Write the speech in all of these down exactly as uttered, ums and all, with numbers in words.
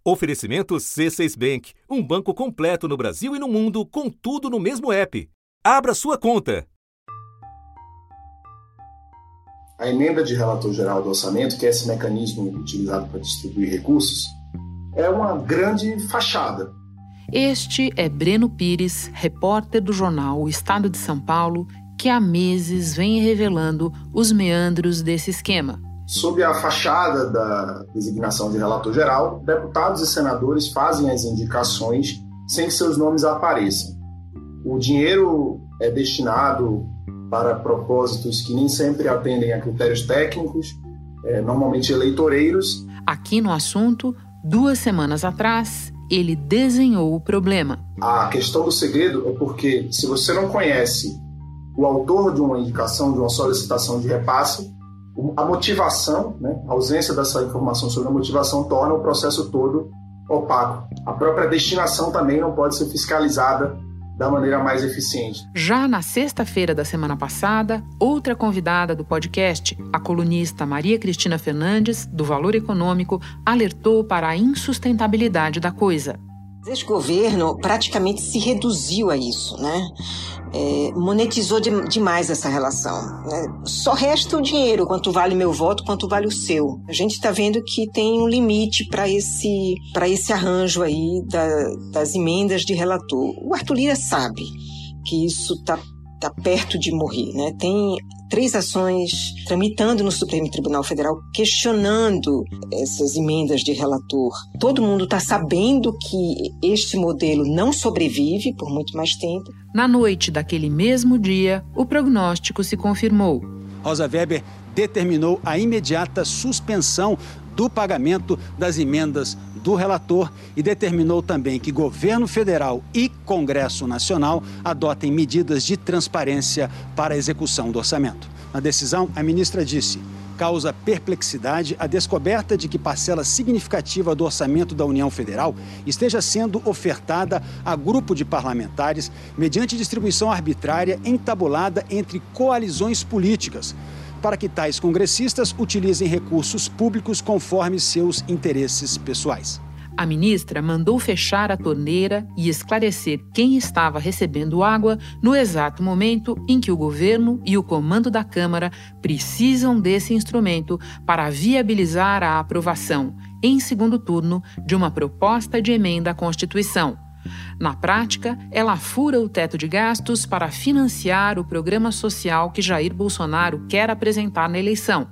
Oferecimento C seis Bank, um banco completo no Brasil e no mundo, com tudo no mesmo app. Abra sua conta. A emenda de relator geral do orçamento, que é esse mecanismo utilizado para distribuir recursos, é uma grande fachada. Este é Breno Pires, repórter do jornal O Estado de São Paulo, que há meses vem revelando os meandros desse esquema. Sob a fachada da designação de relator geral, deputados e senadores fazem as indicações sem que seus nomes apareçam. O dinheiro é destinado para propósitos que nem sempre atendem a critérios técnicos, é, normalmente eleitoreiros. Aqui no assunto, duas semanas atrás, ele desenhou o problema. A questão do segredo é porque, se você não conhece o autor de uma indicação, de uma solicitação de repasse, a motivação, né, a ausência dessa informação sobre a motivação torna o processo todo opaco. A própria destinação também não pode ser fiscalizada da maneira mais eficiente. Já na sexta-feira da semana passada, outra convidada do podcast, a colunista Maria Cristina Fernandes, do Valor Econômico, alertou para a insustentabilidade da coisa. Este governo praticamente se reduziu a isso, né? É, monetizou de, demais essa relação, né? Só resta o dinheiro, quanto vale meu voto, quanto vale o seu. A gente está vendo que tem um limite para esse, para esse arranjo aí da, das emendas de relator. O Arthur Lira sabe que isso está tá perto de morrer, né? Tem três ações tramitando no Supremo Tribunal Federal questionando essas emendas de relator. Todo mundo está sabendo que este modelo não sobrevive por muito mais tempo. Na noite daquele mesmo dia, o prognóstico se confirmou. Rosa Weber determinou a imediata suspensão do pagamento das emendas do relator e determinou também que governo federal e Congresso Nacional adotem medidas de transparência para a execução do orçamento. Na decisão, a ministra disse: causa perplexidade a descoberta de que parcela significativa do orçamento da União Federal esteja sendo ofertada a grupo de parlamentares mediante distribuição arbitrária entabulada entre coalizões políticas, para que tais congressistas utilizem recursos públicos conforme seus interesses pessoais. A ministra mandou fechar a torneira e esclarecer quem estava recebendo água no exato momento em que o governo e o comando da Câmara precisam desse instrumento para viabilizar a aprovação, em segundo turno, de uma proposta de emenda à Constituição. Na prática, ela fura o teto de gastos para financiar o programa social que Jair Bolsonaro quer apresentar na eleição,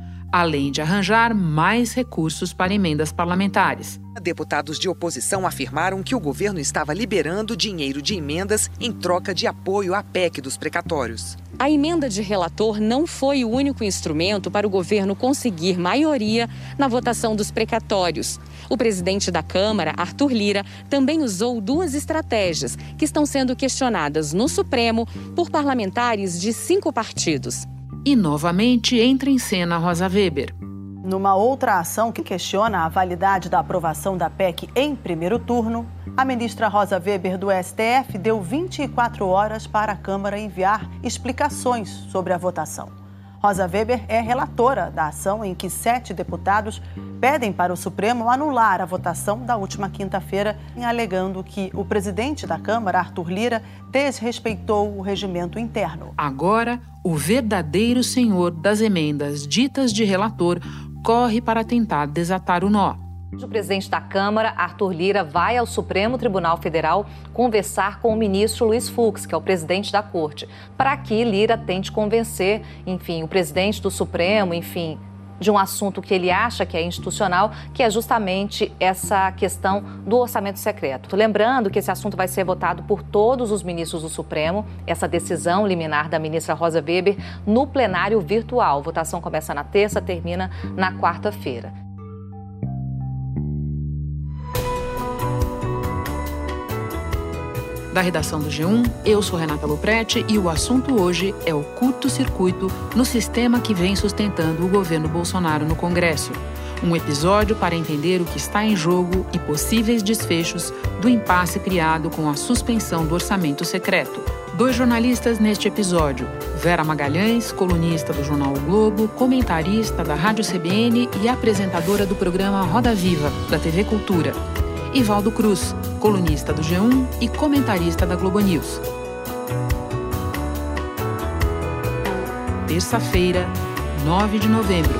além de arranjar mais recursos para emendas parlamentares. Deputados de oposição afirmaram que o governo estava liberando dinheiro de emendas em troca de apoio à P E C dos precatórios. A emenda de relator não foi o único instrumento para o governo conseguir maioria na votação dos precatórios. O presidente da Câmara, Arthur Lira, também usou duas estratégias que estão sendo questionadas no Supremo por parlamentares de cinco partidos. E novamente entra em cena Rosa Weber. Numa outra ação que questiona a validade da aprovação da P E C em primeiro turno, a ministra Rosa Weber do S T F deu vinte e quatro horas para a Câmara enviar explicações sobre a votação. Rosa Weber é relatora da ação em que sete deputados pedem para o Supremo anular a votação da última quinta-feira, alegando que o presidente da Câmara, Arthur Lira, desrespeitou o regimento interno. Agora, o verdadeiro senhor das emendas ditas de relator corre para tentar desatar o nó. O presidente da Câmara, Arthur Lira, vai ao Supremo Tribunal Federal conversar com o ministro Luiz Fux, que é o presidente da Corte, para que Lira tente convencer, enfim, o presidente do Supremo, enfim, de um assunto que ele acha que é institucional, que é justamente essa questão do orçamento secreto. Lembrando que esse assunto vai ser votado por todos os ministros do Supremo, essa decisão liminar da ministra Rosa Weber, no plenário virtual. A votação começa na terça, termina na quarta-feira. Da redação do G um, eu sou Renata Lopretti e o assunto hoje é o curto-circuito no sistema que vem sustentando o governo Bolsonaro no Congresso. Um episódio para entender o que está em jogo e possíveis desfechos do impasse criado com a suspensão do orçamento secreto. Dois jornalistas neste episódio: Vera Magalhães, colunista do jornal O Globo, comentarista da Rádio C B N e apresentadora do programa Roda Viva, da T V Cultura. E Valdo Cruz, colunista do G um e comentarista da Globo News. Terça-feira, nove de novembro.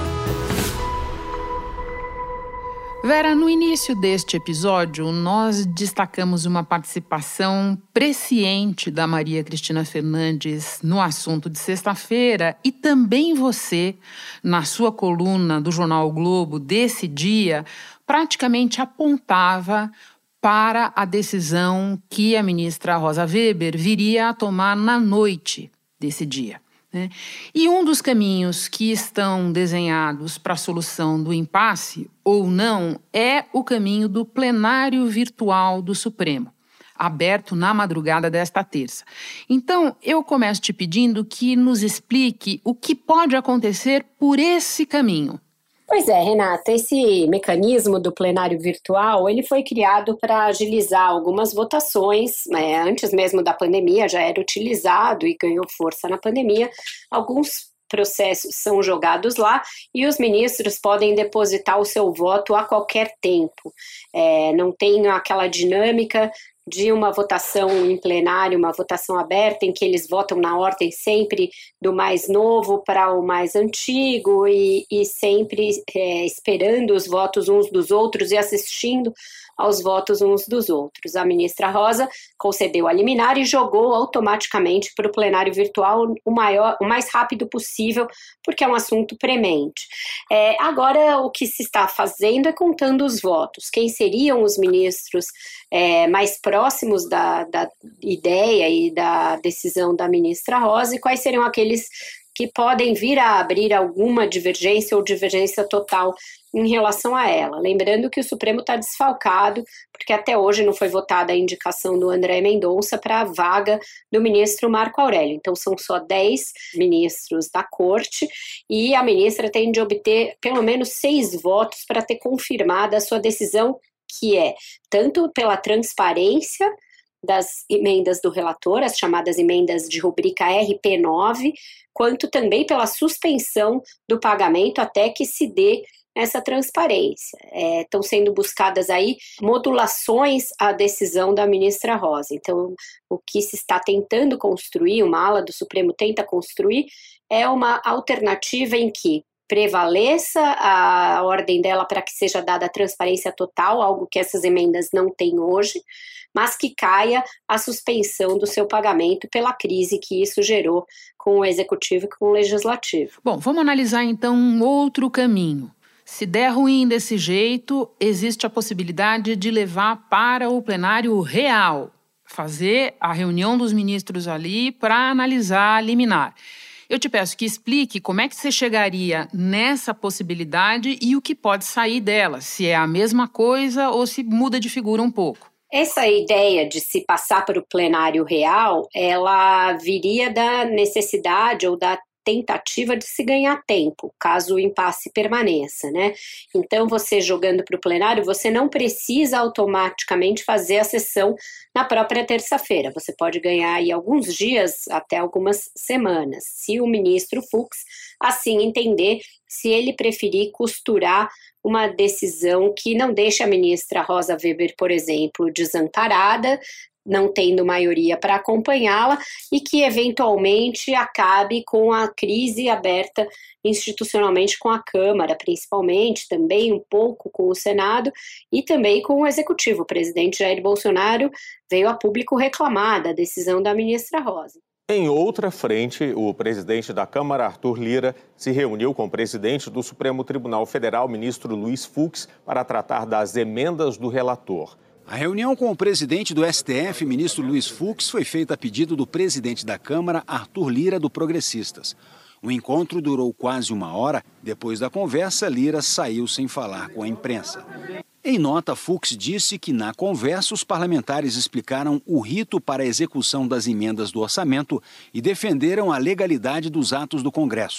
Vera, no início deste episódio, nós destacamos uma participação presciente da Maria Cristina Fernandes no assunto de sexta-feira e também você, na sua coluna do jornal O Globo desse dia, praticamente apontava para a decisão que a ministra Rosa Weber viria a tomar na noite desse dia. Né? E um dos caminhos que estão desenhados para a solução do impasse, ou não, é o caminho do plenário virtual do Supremo, aberto na madrugada desta terça. Então, eu começo te pedindo que nos explique o que pode acontecer por esse caminho. Pois é, Renata, esse mecanismo do plenário virtual, ele foi criado para agilizar algumas votações, né? Antes mesmo da pandemia já era utilizado e ganhou força na pandemia. Alguns processos são jogados lá e os ministros podem depositar o seu voto a qualquer tempo. É, não tem aquela dinâmica de uma votação em plenário, uma votação aberta, em que eles votam na ordem sempre do mais novo para o mais antigo e, e sempre é, esperando os votos uns dos outros e assistindo aos votos uns dos outros. A ministra Rosa concedeu a liminar e jogou automaticamente para o plenário virtual o, maior, o mais rápido possível, porque é um assunto premente. É, agora, o que se está fazendo é contando os votos. Quem seriam os ministros é, mais próximos da, da ideia e da decisão da ministra Rosa e quais seriam aqueles que podem vir a abrir alguma divergência ou divergência total em relação a ela. Lembrando que o Supremo está desfalcado, porque até hoje não foi votada a indicação do André Mendonça para a vaga do ministro Marco Aurélio. Então são só dez ministros da corte e a ministra tem de obter pelo menos seis votos para ter confirmada a sua decisão, que é tanto pela transparência das emendas do relator, as chamadas emendas de rubrica R P nove, quanto também pela suspensão do pagamento até que se dê essa transparência. É, estão sendo buscadas aí modulações à decisão da ministra Rosa. Então, o que se está tentando construir, uma ala do Supremo tenta construir, é uma alternativa em que prevaleça a ordem dela para que seja dada a transparência total, algo que essas emendas não têm hoje, mas que caia a suspensão do seu pagamento pela crise que isso gerou com o Executivo e com o Legislativo. Bom, vamos analisar então um outro caminho. Se der ruim desse jeito, existe a possibilidade de levar para o plenário real, fazer a reunião dos ministros ali para analisar a liminar. Eu te peço que explique como é que você chegaria nessa possibilidade e o que pode sair dela, se é a mesma coisa ou se muda de figura um pouco. Essa ideia de se passar para o plenário real, ela viria da necessidade ou da tentativa de se ganhar tempo, caso o impasse permaneça, né? Então, você jogando para o plenário, você não precisa automaticamente fazer a sessão na própria terça-feira. Você pode ganhar aí alguns dias, até algumas semanas, se o ministro Fux assim entender, se ele preferir costurar uma decisão que não deixe a ministra Rosa Weber, por exemplo, desamparada, não tendo maioria para acompanhá-la e que eventualmente acabe com a crise aberta institucionalmente com a Câmara, principalmente, também um pouco com o Senado e também com o Executivo. O presidente Jair Bolsonaro veio a público reclamar da decisão da ministra Rosa. Em outra frente, o presidente da Câmara, Arthur Lira, se reuniu com o presidente do Supremo Tribunal Federal, ministro Luiz Fux, para tratar das emendas do relator. A reunião com o presidente do S T F, ministro Luiz Fux, foi feita a pedido do presidente da Câmara, Arthur Lira, do Progressistas. O encontro durou quase uma hora. Depois da conversa, Lira saiu sem falar com a imprensa. Em nota, Fux disse que, na conversa, os parlamentares explicaram o rito para a execução das emendas do orçamento e defenderam a legalidade dos atos do Congresso.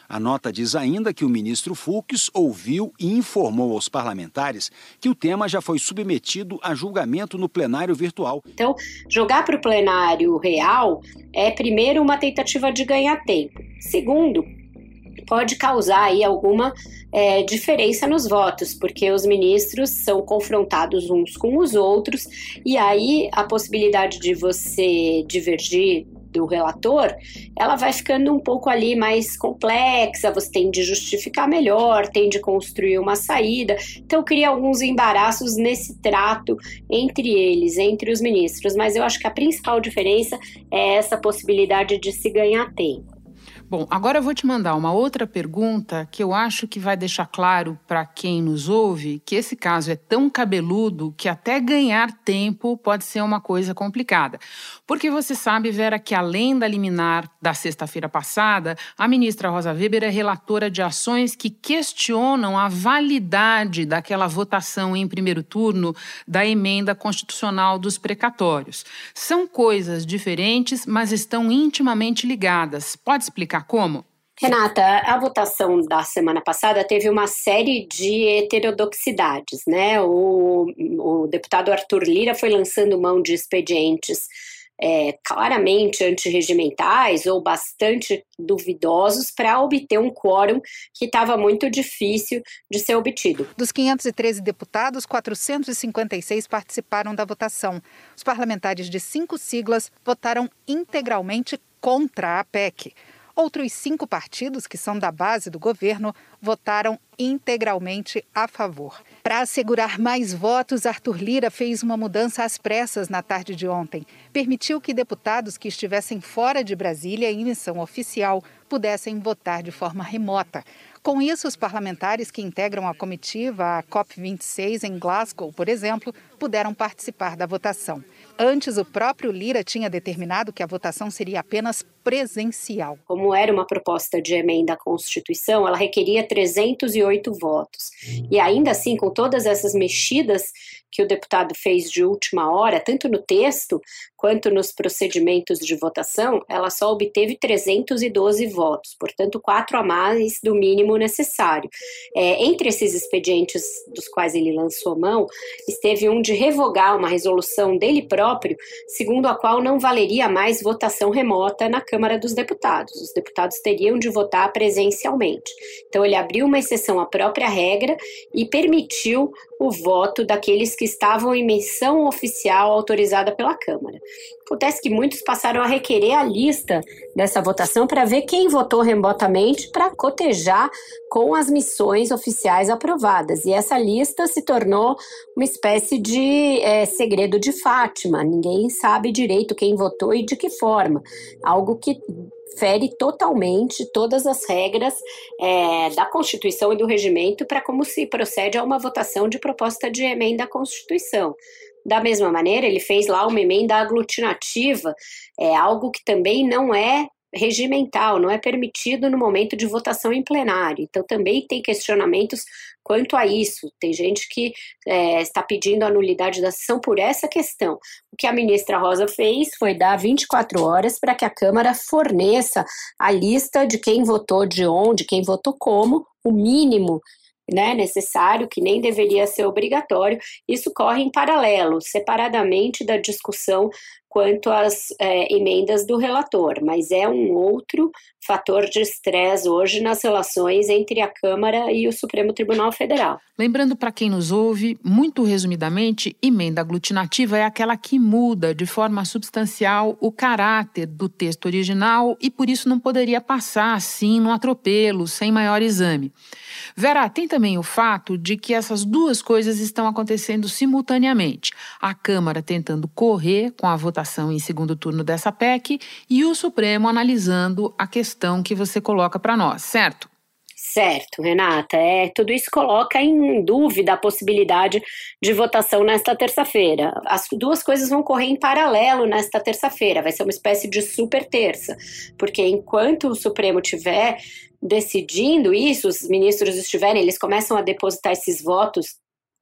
A nota diz ainda que o ministro Fux ouviu e informou aos parlamentares que o tema já foi submetido a julgamento no plenário virtual. Então, jogar para o plenário real é, primeiro, uma tentativa de ganhar tempo. Segundo, pode causar aí alguma é, diferença nos votos, porque os ministros são confrontados uns com os outros, e aí a possibilidade de você divergir do relator, ela vai ficando um pouco ali mais complexa, você tem de justificar melhor, tem de construir uma saída, então cria alguns embaraços nesse trato entre eles, entre os ministros, mas eu acho que a principal diferença é essa possibilidade de se ganhar tempo. Bom, agora eu vou te mandar uma outra pergunta que eu acho que vai deixar claro para quem nos ouve que esse caso é tão cabeludo que até ganhar tempo pode ser uma coisa complicada. Porque você sabe, Vera, que além da liminar da sexta-feira passada, a ministra Rosa Weber é relatora de ações que questionam a validade daquela votação em primeiro turno da emenda constitucional dos precatórios. São coisas diferentes, mas estão intimamente ligadas. Pode explicar como? Renata, a votação da semana passada teve uma série de heterodoxidades, né? O, o deputado Arthur Lira foi lançando mão de expedientes é, claramente antirregimentais ou bastante duvidosos para obter um quórum que estava muito difícil de ser obtido. Dos quinhentos e treze deputados, quatrocentos e cinquenta e seis participaram da votação. Os parlamentares de cinco siglas votaram integralmente contra a P E C. Outros cinco partidos, que são da base do governo, votaram integralmente a favor. Para assegurar mais votos, Arthur Lira fez uma mudança às pressas na tarde de ontem. Permitiu que deputados que estivessem fora de Brasília em missão oficial pudessem votar de forma remota. Com isso, os parlamentares que integram a comitiva, a COP vinte e seis em Glasgow, por exemplo, puderam participar da votação. Antes, o próprio Lira tinha determinado que a votação seria apenas presencial. Como era uma proposta de emenda à Constituição, ela requeria trezentos e oito votos. E ainda assim, com todas essas mexidas que o deputado fez de última hora, tanto no texto quanto nos procedimentos de votação, ela só obteve trezentos e doze votos, portanto, quatro a mais do mínimo necessário. É, entre esses expedientes dos quais ele lançou mão, esteve um de revogar uma resolução dele próprio, segundo a qual não valeria mais votação remota na Câmara dos Deputados. Os deputados teriam de votar presencialmente. Então, ele abriu uma exceção à própria regra e permitiu o voto daqueles que estavam em missão oficial autorizada pela Câmara. Acontece que muitos passaram a requerer a lista dessa votação para ver quem votou remotamente para cotejar com as missões oficiais aprovadas. E essa lista se tornou uma espécie de é, segredo de Fátima. Ninguém sabe direito quem votou e de que forma. Algo que fere totalmente todas as regras é, da Constituição e do regimento para como se procede a uma votação de proposta de emenda à Constituição. Da mesma maneira, ele fez lá uma emenda aglutinativa, é algo que também não é regimental, não é permitido no momento de votação em plenário. Então, também tem questionamentos quanto a isso. Tem gente que é, está pedindo a nulidade da sessão por essa questão. O que a ministra Rosa fez foi dar vinte e quatro horas para que a Câmara forneça a lista de quem votou de onde, quem votou como, o mínimo Né, necessário, que nem deveria ser obrigatório. Isso corre em paralelo, separadamente da discussão quanto às é, emendas do relator, mas é um outro fator de estresse hoje nas relações entre a Câmara e o Supremo Tribunal Federal. Lembrando para quem nos ouve, muito resumidamente, emenda aglutinativa é aquela que muda de forma substancial o caráter do texto original e por isso não poderia passar assim num atropelo, sem maior exame. Vera, tem também o fato de que essas duas coisas estão acontecendo simultaneamente. A Câmara tentando correr com a votação em segundo turno dessa P E C e o Supremo analisando a questão que você coloca para nós, certo? Certo, Renata. É, tudo isso coloca em dúvida a possibilidade de votação nesta terça-feira. As duas coisas vão correr em paralelo nesta terça-feira. Vai ser uma espécie de super terça, porque enquanto o Supremo tiver decidindo isso, os ministros estiverem, eles começam a depositar esses votos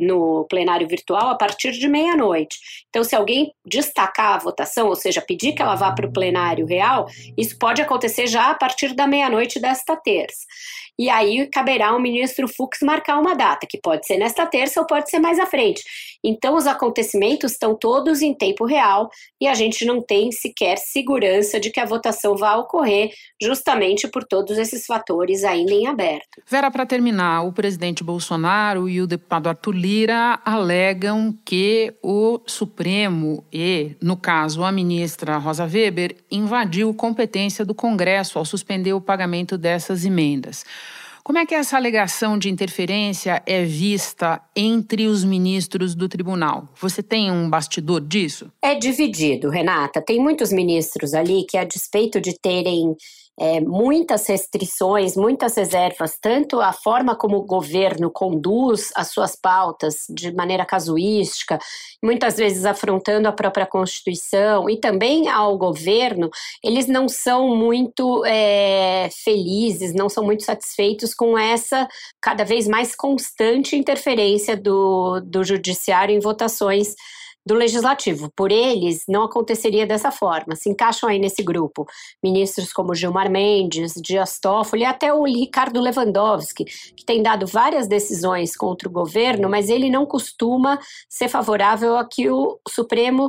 no plenário virtual a partir de meia-noite. Então, se alguém destacar a votação, ou seja, pedir que ela vá para o plenário real, isso pode acontecer já a partir da meia-noite desta terça. E aí caberá ao ministro Fux marcar uma data, que pode ser nesta terça ou pode ser mais à frente. Então, os acontecimentos estão todos em tempo real e a gente não tem sequer segurança de que a votação vá ocorrer, justamente por todos esses fatores ainda em aberto. Vera, para terminar, o presidente Bolsonaro e o deputado Arthur Lira alegam que o Supremo e, no caso, a ministra Rosa Weber, invadiu competência do Congresso ao suspender o pagamento dessas emendas. Como é que essa alegação de interferência é vista entre os ministros do tribunal? Você tem um bastidor disso? É dividido, Renata. Tem muitos ministros ali que, a despeito de terem é, muitas restrições, muitas reservas, tanto a forma como o governo conduz as suas pautas de maneira casuística, muitas vezes afrontando a própria Constituição e também ao governo, eles não são muito é, felizes, não são muito satisfeitos com essa cada vez mais constante interferência do, do judiciário em votações do Legislativo. Por eles, não aconteceria dessa forma. Se encaixam aí nesse grupo ministros como Gilmar Mendes, Dias Toffoli e até o Ricardo Lewandowski, que tem dado várias decisões contra o governo, mas ele não costuma ser favorável a que o Supremo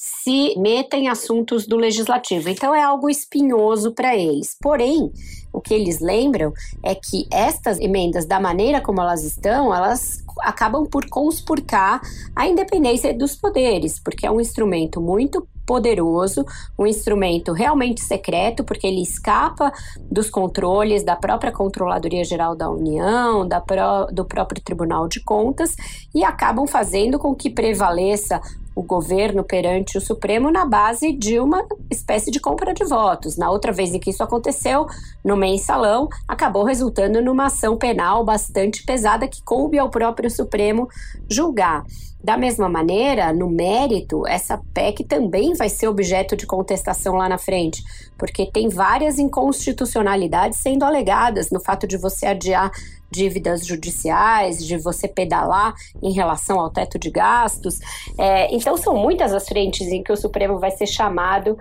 se meta em assuntos do Legislativo. Então é algo espinhoso para eles. Porém, o que eles lembram é que estas emendas, da maneira como elas estão, elas acabam por conspurcar a independência dos poderes, porque é um instrumento muito poderoso, um instrumento realmente secreto, porque ele escapa dos controles da própria Controladoria Geral da União, da pró- do próprio Tribunal de Contas, e acabam fazendo com que prevaleça o governo perante o Supremo na base de uma espécie de compra de votos. Na outra vez em que isso aconteceu, no mensalão, acabou resultando numa ação penal bastante pesada que coube ao próprio Supremo julgar. Da mesma maneira, no mérito, essa P E C também vai ser objeto de contestação lá na frente, porque tem várias inconstitucionalidades sendo alegadas no fato de você adiar dívidas judiciais, de você pedalar em relação ao teto de gastos. É, então, são muitas as frentes em que o Supremo vai ser chamado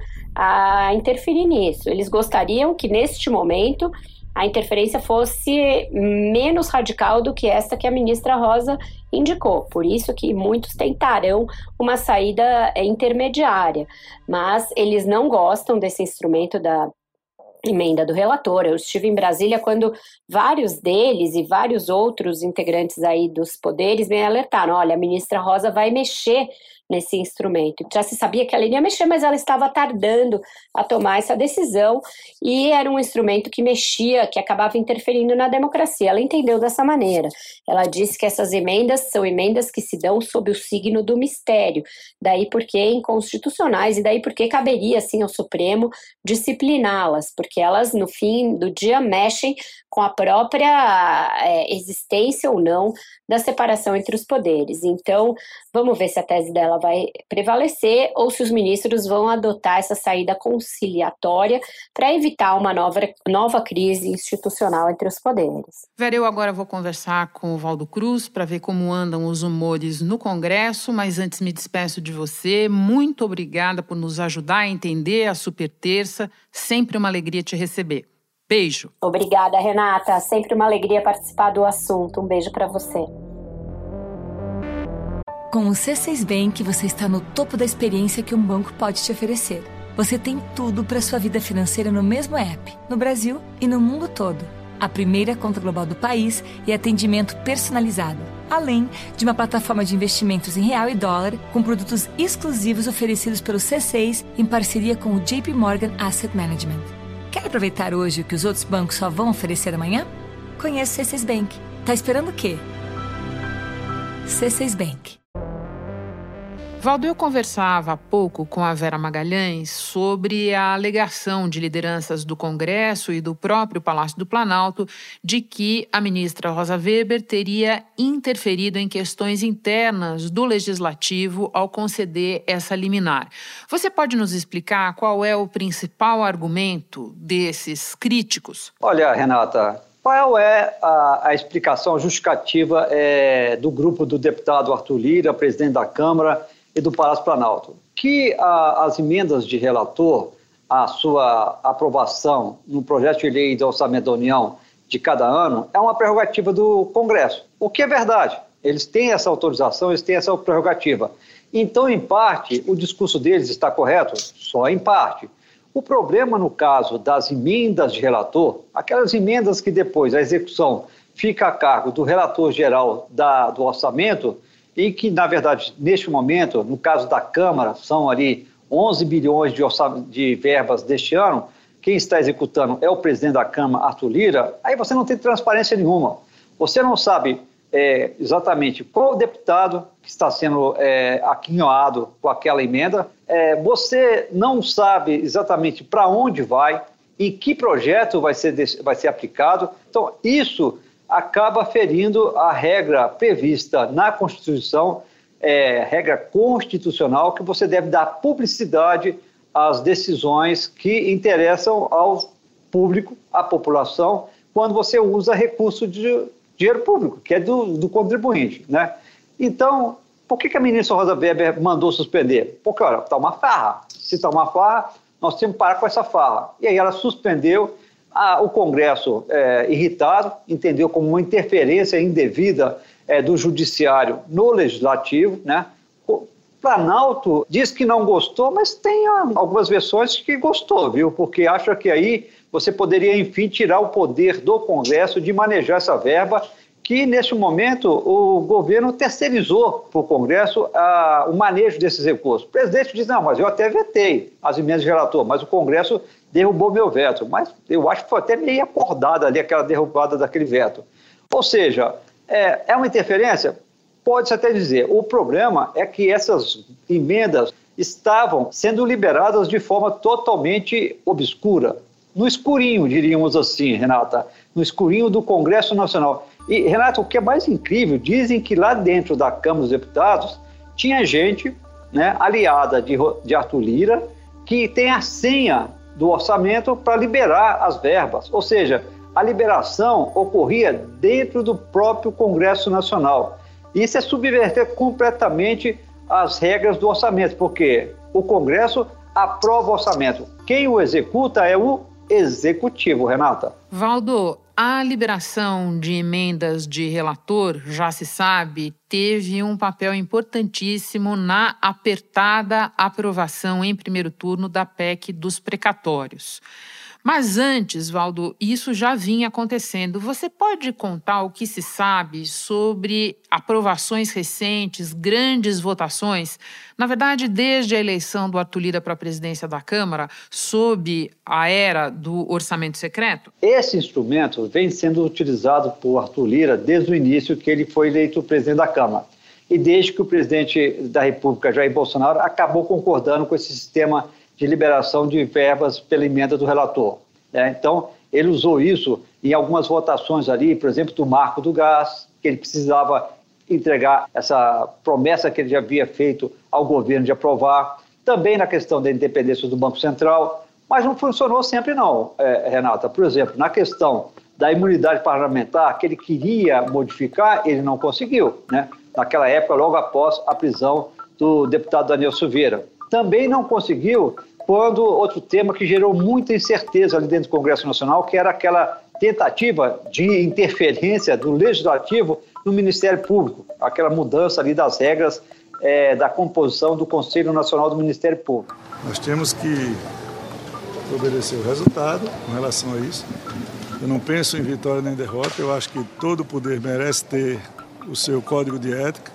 a interferir nisso. Eles gostariam que, neste momento, a interferência fosse menos radical do que esta que a ministra Rosa indicou. Por isso que muitos tentarão uma saída intermediária. Mas eles não gostam desse instrumento da emenda do relator. Eu estive em Brasília quando vários deles e vários outros integrantes aí dos poderes me alertaram: olha, a ministra Rosa vai mexer nesse instrumento. Já se sabia que ela iria mexer, mas ela estava tardando a tomar essa decisão e era um instrumento que mexia, que acabava interferindo na democracia. Ela entendeu dessa maneira. Ela disse que essas emendas são emendas que se dão sob o signo do mistério, daí porque inconstitucionais e daí porque caberia, sim, ao Supremo discipliná-las, porque elas, no fim do dia, mexem com a própria é, existência ou não da separação entre os poderes. Então, vamos ver se a tese dela vai prevalecer ou se os ministros vão adotar essa saída conciliatória para evitar uma nova, nova crise institucional entre os poderes. Vera, eu agora vou conversar com o Valdo Cruz para ver como andam os humores no Congresso, mas antes me despeço de você. Muito obrigada por nos ajudar a entender a Super Terça. Sempre uma alegria te receber. Beijo. Obrigada, Renata. Sempre uma alegria participar do assunto. Um beijo para você. Com o C seis Bank, você está no topo da experiência que um banco pode te oferecer. Você tem tudo para sua vida financeira no mesmo app, no Brasil e no mundo todo. A primeira conta global do país e atendimento personalizado. Além de uma plataforma de investimentos em real e dólar, com produtos exclusivos oferecidos pelo C seis em parceria com o J P Morgan Asset Management. Quer aproveitar hoje o que os outros bancos só vão oferecer amanhã? Conheça o C seis Bank. Tá esperando o quê? C seis Bank. Valdo, eu conversava há pouco com a Vera Magalhães sobre a alegação de lideranças do Congresso e do próprio Palácio do Planalto de que a ministra Rosa Weber teria interferido em questões internas do Legislativo ao conceder essa liminar. Você pode nos explicar qual é o principal argumento desses críticos? Olha, Renata, Qual é a, a explicação, a justificativa é, do grupo do deputado Arthur Lira, presidente da Câmara e do Palácio Planalto? Que a, as emendas de relator, a sua aprovação no projeto de lei do Orçamento da União de cada ano, é uma prerrogativa do Congresso. O que é verdade. Eles têm essa autorização, eles têm essa prerrogativa. Então, em parte, o discurso deles está correto? Só em parte. O problema, no caso das emendas de relator, aquelas emendas que depois a execução fica a cargo do relator geral da, do orçamento e que, na verdade, neste momento, no caso da Câmara, são ali onze bilhões de, de verbas deste ano, quem está executando é o presidente da Câmara, Arthur Lira, aí você não tem transparência nenhuma. Você não sabe é, exatamente qual deputado que está sendo é, aquinhoado com aquela emenda, é, você não sabe exatamente para onde vai, em que projeto vai ser, vai ser aplicado. Então, isso acaba ferindo a regra prevista na Constituição, é, regra constitucional, que você deve dar publicidade às decisões que interessam ao público, à população, quando você usa recurso de dinheiro público, que é do, do contribuinte, né? Então, por que, que a ministra Rosa Weber mandou suspender? Porque, olha, está uma farra. Se está uma farra, nós temos que parar com essa farra. E aí ela suspendeu, a, o Congresso, é, irritado, entendeu como uma interferência indevida é, do Judiciário no Legislativo, né? O Planalto diz que não gostou, mas tem algumas versões que gostou, viu? Porque acha que aí você poderia, enfim, tirar o poder do Congresso de manejar essa verba, que, neste momento, o governo terceirizou para o Congresso a, o manejo desses recursos. O presidente diz, não, mas eu até vetei as emendas de relator, mas o Congresso derrubou meu veto. Mas eu acho que foi até meio acordada ali aquela derrubada daquele veto. Ou seja, é, é uma interferência? Pode-se até dizer. O problema é que essas emendas estavam sendo liberadas de forma totalmente obscura. No escurinho, diríamos assim, Renata, no escurinho do Congresso Nacional. E, Renata, o que é mais incrível, dizem que lá dentro da Câmara dos Deputados tinha gente, né, aliada de, de Arthur Lira, que tem a senha do orçamento para liberar as verbas. Ou seja, a liberação ocorria dentro do próprio Congresso Nacional. Isso é subverter completamente as regras do orçamento, porque o Congresso aprova o orçamento. Quem o executa é o Executivo, Renata. Valdo, a liberação de emendas de relator, já se sabe, teve um papel importantíssimo na apertada aprovação em primeiro turno da P E C dos precatórios. Mas antes, Valdo, isso já vinha acontecendo. Você pode contar o que se sabe sobre aprovações recentes, grandes votações? Na verdade, desde a eleição do Arthur Lira para a presidência da Câmara, sob a era do orçamento secreto? Esse instrumento vem sendo utilizado por Arthur Lira desde o início que ele foi eleito presidente da Câmara. E desde que o presidente da República, Jair Bolsonaro, acabou concordando com esse sistema de liberação de verbas pela emenda do relator. É, então, ele usou isso em algumas votações ali, por exemplo, do marco do gás, que ele precisava entregar essa promessa que ele já havia feito ao governo de aprovar, também na questão da independência do Banco Central, mas não funcionou sempre não, é, Renata. Por exemplo, na questão da imunidade parlamentar, que ele queria modificar, ele não conseguiu, né? Naquela época, logo após a prisão do deputado Daniel Silveira. Também não conseguiu quando outro tema que gerou muita incerteza ali dentro do Congresso Nacional, que era aquela tentativa de interferência do Legislativo no Ministério Público, aquela mudança ali das regras é, da composição do Conselho Nacional do Ministério Público. Nós temos que obedecer o resultado com relação a isso. Eu não penso em vitória nem derrota, eu acho que todo poder merece ter o seu código de ética,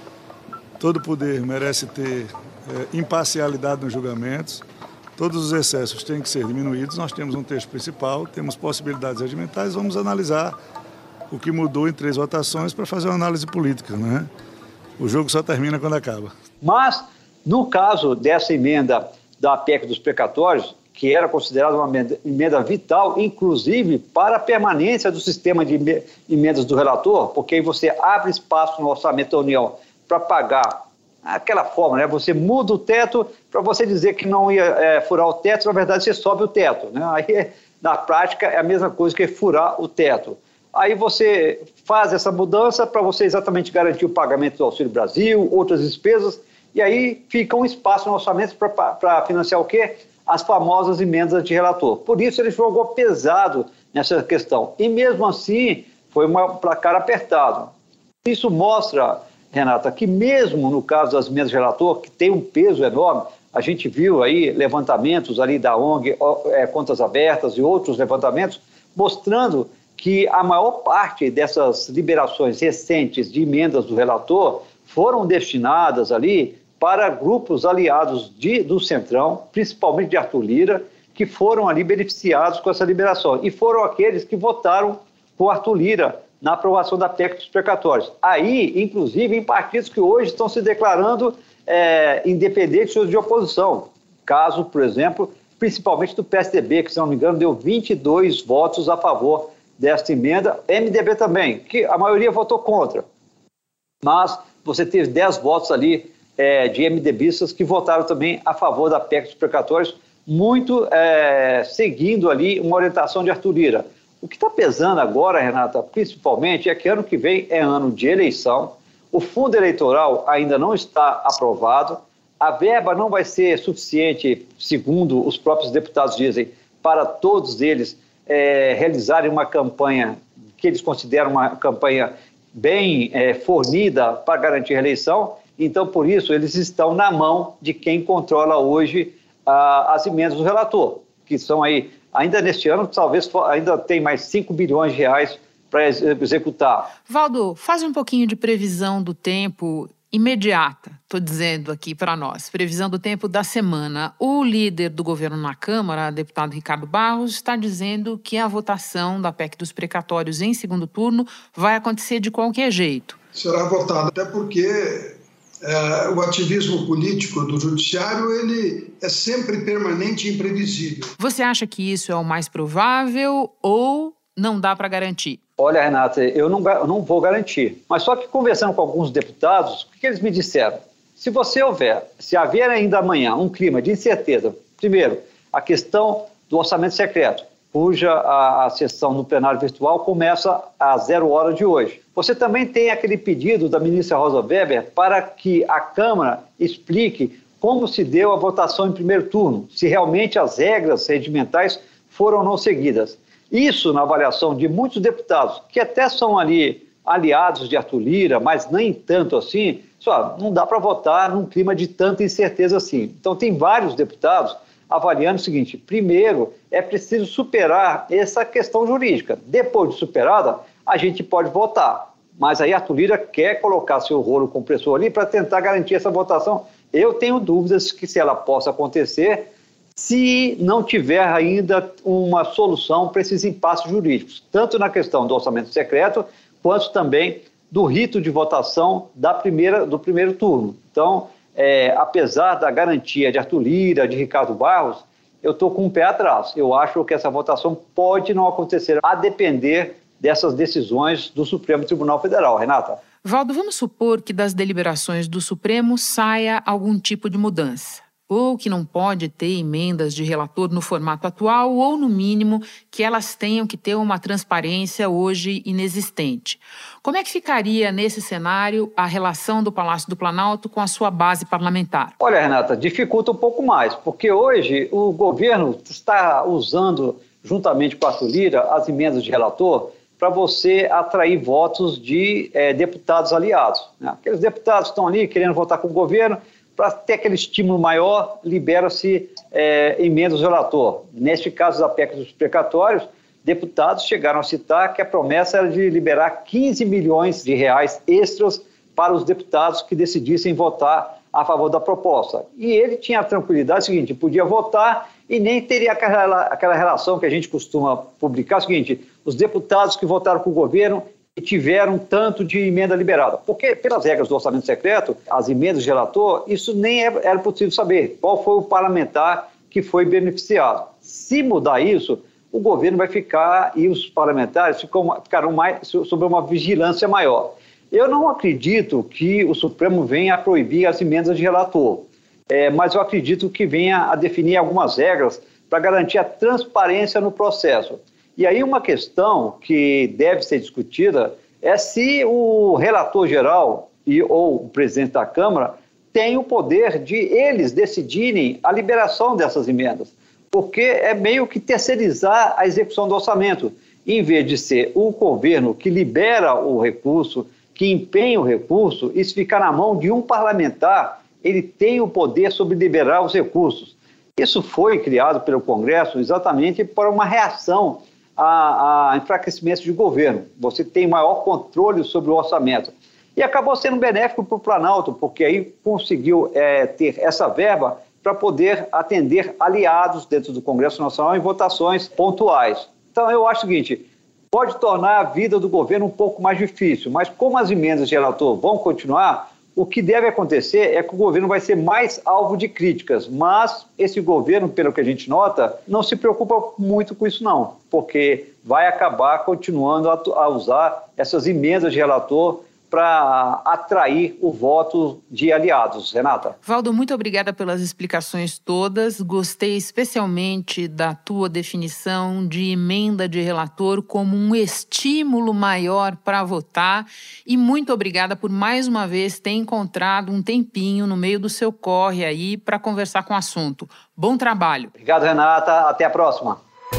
todo poder merece ter é, imparcialidade nos julgamentos, todos os excessos têm que ser diminuídos. Nós temos um texto principal, temos possibilidades regimentares, vamos analisar o que mudou em três votações para fazer uma análise política, né? O jogo só termina quando acaba. Mas, no caso dessa emenda da P E C dos precatórios, que era considerada uma emenda, emenda vital, inclusive para a permanência do sistema de emendas do relator, porque aí você abre espaço no orçamento da União para pagar aquela forma, né? Você muda o teto para você dizer que não ia é, furar o teto, na verdade você sobe o teto, né? Aí, na prática, é a mesma coisa que furar o teto. Aí você faz essa mudança para você exatamente garantir o pagamento do Auxílio Brasil, outras despesas, e aí fica um espaço no orçamento para financiar o quê? As famosas emendas de relator. Por isso ele jogou pesado nessa questão. E mesmo assim foi um placar apertado. Isso mostra, Renata, que mesmo no caso das emendas de relator, que tem um peso enorme, a gente viu aí levantamentos ali da O N G, é, Contas Abertas e outros levantamentos, mostrando que a maior parte dessas liberações recentes de emendas do relator foram destinadas ali para grupos aliados de, do Centrão, principalmente de Arthur Lira, que foram ali beneficiados com essa liberação. E foram aqueles que votaram por Arthur Lira na aprovação da P E C dos precatórios. Aí, inclusive, em partidos que hoje estão se declarando é, independentes de oposição. Caso, por exemplo, principalmente do P S D B, que, se não me engano, deu vinte e dois votos a favor desta emenda. M D B também, que a maioria votou contra. Mas você teve dez votos ali é, de MDBistas que votaram também a favor da P E C dos precatórios, muito é, seguindo ali uma orientação de Arthur Lira. O que está pesando agora, Renata, principalmente, é que ano que vem é ano de eleição, o fundo eleitoral ainda não está aprovado, a verba não vai ser suficiente, segundo os próprios deputados dizem, para todos eles é, realizarem uma campanha que eles consideram uma campanha bem é, fornida para garantir a eleição. Então, por isso, eles estão na mão de quem controla hoje ah, as emendas do relator, que são aí, ainda neste ano, talvez ainda tem mais cinco bilhões de reais para executar. Valdo, faz um pouquinho de previsão do tempo imediata, estou dizendo aqui para nós, previsão do tempo da semana. O líder do governo na Câmara, deputado Ricardo Barros, está dizendo que a votação da P E C dos precatórios em segundo turno vai acontecer de qualquer jeito. Será votada, até porque é, o ativismo político do judiciário ele é sempre permanente e imprevisível. Você acha que isso é o mais provável ou não dá para garantir? Olha, Renata, eu não, eu não vou garantir. Mas só que conversando com alguns deputados, o que eles me disseram? Se você houver, se haver ainda amanhã um clima de incerteza, primeiro, a questão do orçamento secreto, cuja a, a sessão no plenário virtual começa às zero hora de hoje. Você também tem aquele pedido da ministra Rosa Weber para que a Câmara explique como se deu a votação em primeiro turno, se realmente as regras regimentais foram ou não seguidas. Isso, na avaliação de muitos deputados, que até são ali aliados de Arthur Lira, mas nem tanto assim, só não dá para votar num clima de tanta incerteza assim. Então, tem vários deputados avaliando o seguinte: primeiro, é preciso superar essa questão jurídica. Depois de superada, a gente pode votar. Mas aí Arthur Lira quer colocar seu rolo compressor ali para tentar garantir essa votação. Eu tenho dúvidas que se ela possa acontecer, se não tiver ainda uma solução para esses impasses jurídicos, tanto na questão do orçamento secreto, quanto também do rito de votação da primeira, do primeiro turno. Então, é, apesar da garantia de Arthur Lira, de Ricardo Barros, eu estou com um pé atrás. Eu acho que essa votação pode não acontecer, a depender dessas decisões do Supremo Tribunal Federal. Renata? Valdo, vamos supor que das deliberações do Supremo saia algum tipo de mudança, ou que não pode ter emendas de relator no formato atual, ou, no mínimo, que elas tenham que ter uma transparência hoje inexistente. Como é que ficaria, nesse cenário, a relação do Palácio do Planalto com a sua base parlamentar? Olha, Renata, dificulta um pouco mais, porque hoje o governo está usando, juntamente com a Arthur Lira, as emendas de relator para você atrair votos de é, deputados aliados, né? Aqueles deputados que estão ali querendo votar com o governo, para ter aquele estímulo maior, libera-se é, emendas do relator. Neste caso da P E C dos precatórios, deputados chegaram a citar que a promessa era de liberar quinze milhões de reais extras para os deputados que decidissem votar a favor da proposta. E ele tinha a tranquilidade seguinte: podia votar e nem teria aquela, aquela relação que a gente costuma publicar, o seguinte: os deputados que votaram com o governo e tiveram tanto de emenda liberada. Porque, pelas regras do orçamento secreto, as emendas de relator, isso nem era possível saber qual foi o parlamentar que foi beneficiado. Se mudar isso, o governo vai ficar, e os parlamentares ficam, ficarão mais, sob uma vigilância maior. Eu não acredito que o Supremo venha a proibir as emendas de relator, é, mas eu acredito que venha a definir algumas regras para garantir a transparência no processo. E aí uma questão que deve ser discutida é se o relator geral e, ou o presidente da Câmara tem o poder de eles decidirem a liberação dessas emendas, porque é meio que terceirizar a execução do orçamento, em vez de ser o governo que libera o recurso, que empenha o recurso, isso ficar na mão de um parlamentar, ele tem o poder sobre liberar os recursos. Isso foi criado pelo Congresso exatamente para uma reação a, a enfraquecimento de governo. Você tem maior controle sobre o orçamento. E acabou sendo benéfico para o Planalto, porque aí conseguiu é, ter essa verba para poder atender aliados dentro do Congresso Nacional em votações pontuais. Então eu acho o seguinte, pode tornar a vida do governo um pouco mais difícil, mas como as emendas de relator vão continuar, o que deve acontecer é que o governo vai ser mais alvo de críticas, mas esse governo, pelo que a gente nota, não se preocupa muito com isso não, porque vai acabar continuando a usar essas emendas de relator para atrair o voto de aliados. Renata. Valdo, muito obrigada pelas explicações todas. Gostei especialmente da tua definição de emenda de relator como um estímulo maior para votar. E muito obrigada por mais uma vez ter encontrado um tempinho no meio do seu corre aí para conversar com o assunto. Bom trabalho. Obrigado, Renata. Até a próxima.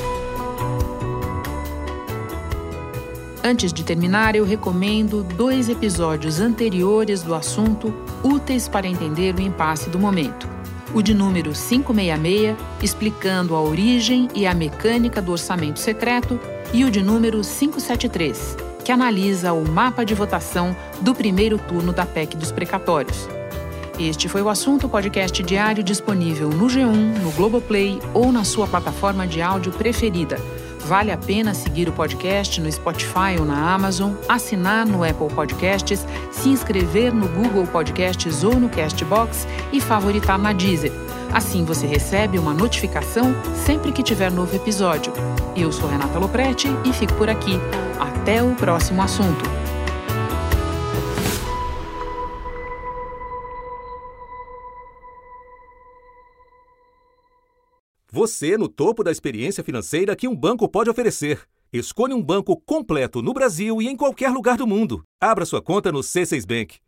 Antes de terminar, eu recomendo dois episódios anteriores do assunto úteis para entender o impasse do momento. O de número quinhentos e sessenta e seis, explicando a origem e a mecânica do orçamento secreto, e o de número quinhentos e setenta e três, que analisa o mapa de votação do primeiro turno da P E C dos precatórios. Este foi o assunto podcast diário disponível no G um, no Globoplay ou na sua plataforma de áudio preferida. Vale a pena seguir o podcast no Spotify ou na Amazon, assinar no Apple Podcasts, se inscrever no Google Podcasts ou no Castbox e favoritar na Deezer. Assim você recebe uma notificação sempre que tiver novo episódio. Eu sou Renata Lopretti e fico por aqui. Até o próximo assunto. Você no topo da experiência financeira que um banco pode oferecer. Escolha um banco completo no Brasil e em qualquer lugar do mundo. Abra sua conta no C seis Bank.